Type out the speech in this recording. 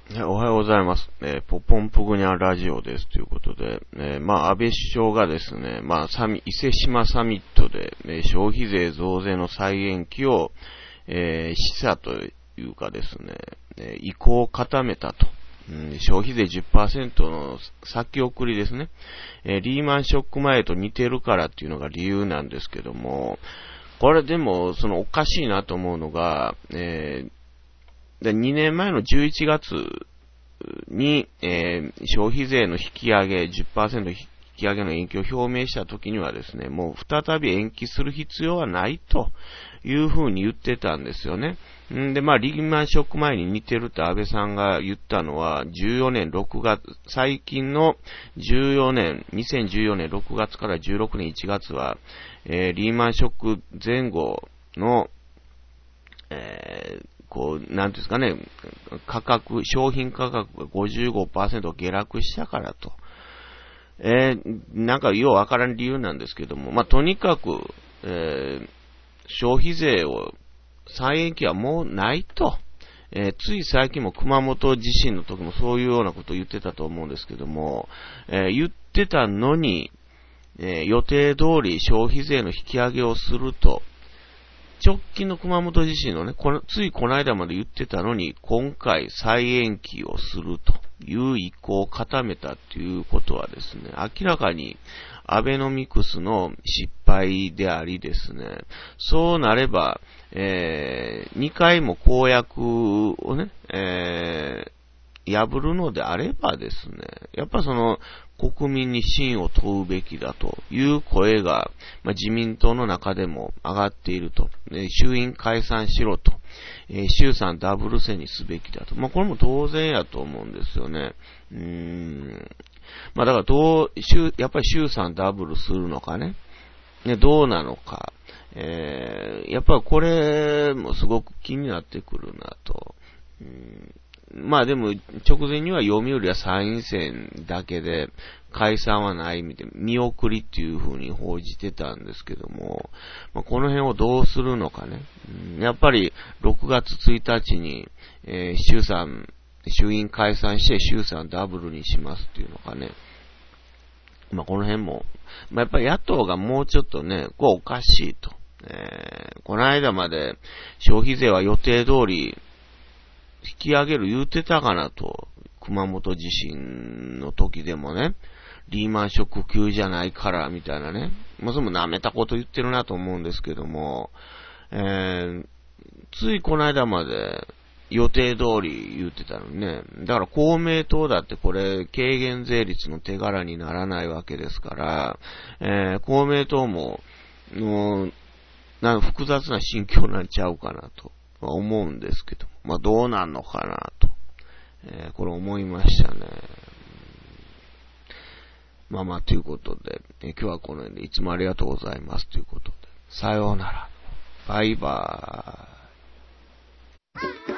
おはようございます。ポポンプグニャラジオですということで、安倍首相がですね、伊勢志摩サミットで、消費税増税の再延期を、示唆というかですね、意向を固めたと。消費税 10% の先送りですね。リーマンショック前と似てるからっていうのが理由なんですけども、これでも、おかしいなと思うのが、2年前の11月に、消費税の引き上げ、10% 引き上げの延期を表明したときにはですね、もう再び延期する必要はないというふうに言ってたんですよね。で、リーマンショック前に似てるって安倍さんが言ったのは、14年6月、最近の2014年6月から16年1月は、リーマンショック前後の、なんですかね、商品価格が 55% 下落したからと。なんかようわからん理由なんですけども、とにかく、消費税を再延期はもうないと。つい最近も熊本地震の時もそういうようなことを言ってたと思うんですけども、言ってたのに、予定通り消費税の引き上げをすると、直近の熊本地震のね、ついこの間まで言ってたのに、今回再延期をするという意向を固めたということはですね、明らかにアベノミクスの失敗でありですね、そうなれば、2回も公約をね、破るのであればですね、やっぱ国民に信を問うべきだという声が、自民党の中でも上がっていると。衆院解散しろと。衆参ダブル選にすべきだと。これも当然やと思うんですよね。だからやっぱり衆参ダブルするのかね。どうなのか。やっぱりこれもすごく気になってくるなと。でも、直前には読売や参院選だけで解散はないみたいな、見送りっていう風に報じてたんですけども、この辺をどうするのかね。やっぱり6月1日に、衆院解散して衆参ダブルにしますっていうのかね。この辺も、やっぱり野党がもうちょっとね、おかしいと。この間まで消費税は予定通り引き上げる言うてたかなと。熊本地震の時でもね、リーマンショック級じゃないからみたいなね。それも舐めたこと言ってるなと思うんですけども、ついこの間まで予定通り言ってたのにね。だから公明党だってこれ軽減税率の手柄にならないわけですから、公明党も、複雑な心境になっちゃうかなと思うんですけど。どうなんのかなと、これ思いましたね。ということで、今日はこの辺でいつもありがとうございますということで、さようなら。バイバーイ。